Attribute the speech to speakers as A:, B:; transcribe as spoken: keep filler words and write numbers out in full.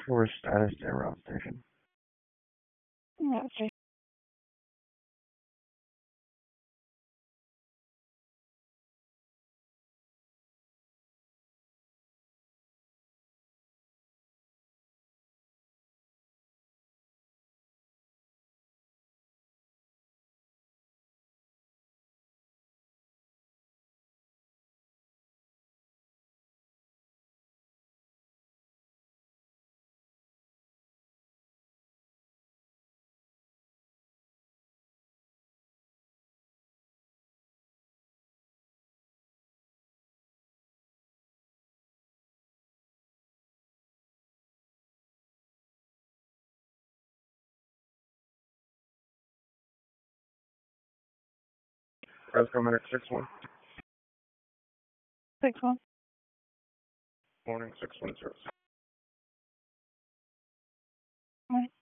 A: For status to route station.
B: Yeah, okay.
A: Rescue Medic six one.
B: Six one.
A: Morning six one zero.
B: Right.